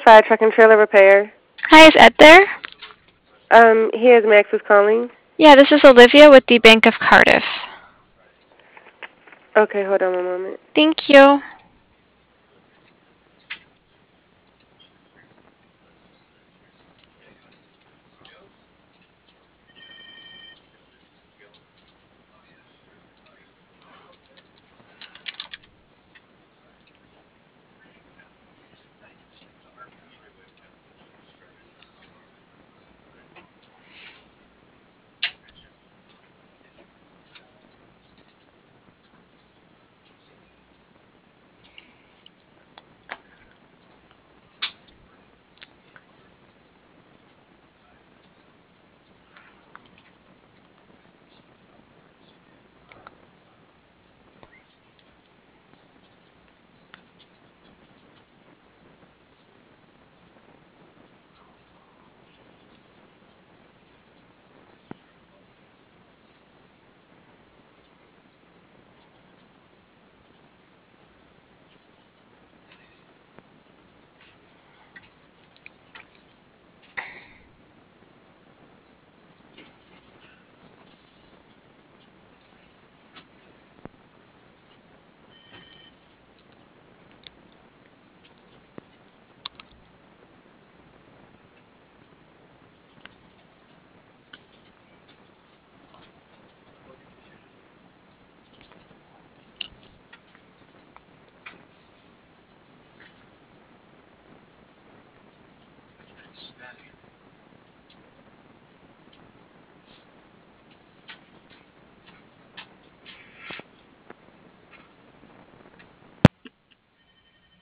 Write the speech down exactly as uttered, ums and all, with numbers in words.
Fire Truck and Trailer Repair. Hi, is Ed there? Um, here's Max is calling. Yeah, this is Olivia with the Bank of Cardiff. Okay, hold on one moment. Thank you.